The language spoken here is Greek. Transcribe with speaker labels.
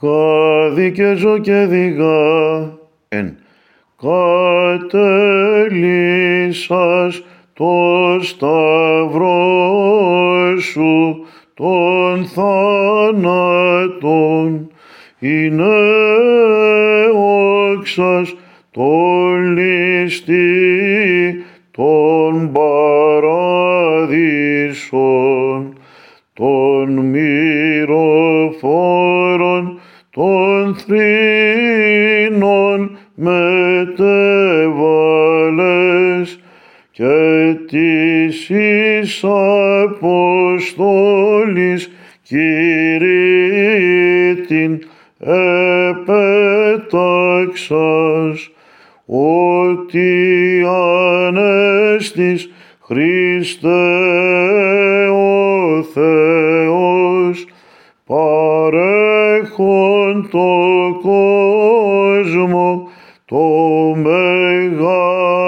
Speaker 1: καδικαιζω και διγά εν κατέλυσας το σταυρό σου των θάνατων, είναι όξας τον ληστή των παραδείσων, των μυροφόρων, των θρήνων μετέβαλες, και της εις Αποστόλης κηρύττειν επέταξας, ότι ανέστης Χριστέ ο Θεός, παρέχον το κόσμο το μεγάλο